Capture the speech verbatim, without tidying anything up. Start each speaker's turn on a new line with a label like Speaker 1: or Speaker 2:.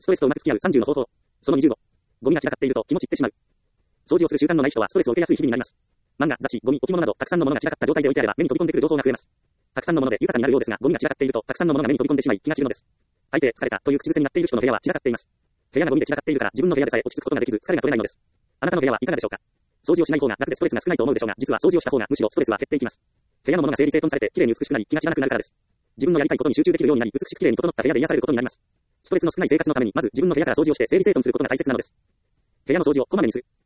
Speaker 1: ストレスとうまく付き合うさんじゅうの方法。そのにじゅうご。ゴミが散らかっていると気持ちってしまう。掃除をする習慣のない人はストレスを受けやすい日々になります。漫画、雑誌、ゴミ、置物などたくさんのものが散らかった状態で置いてあれば目に飛び込んでくる情報が増えます。たくさんのもので豊かになるようですが、ゴミが散らかっているとたくさんのものが目に飛び込んでしまい気が散るのです。大抵疲れたという口癖になっている人の部屋は散らかっています。部屋がゴミで散らかっているから自分の部屋でさえ落ち着くことができず疲れが取れないのです。あなたの部屋はいかがでしょうか。掃除をしない方が楽でストレスが少ないと思うでしょうが、実は掃除をした方がむしろストレスは減っていきます。部屋のものが整理整頓されて綺麗に美しくなり気が散らなくなるからです。自分のやりたいことに集中できるようになり美しく綺麗に整った部屋で癒されることになります。ストレスの少ない生活のためにまず自分の部屋から掃除をして整理整頓することが大切なのです。部屋の掃除をこまめにする。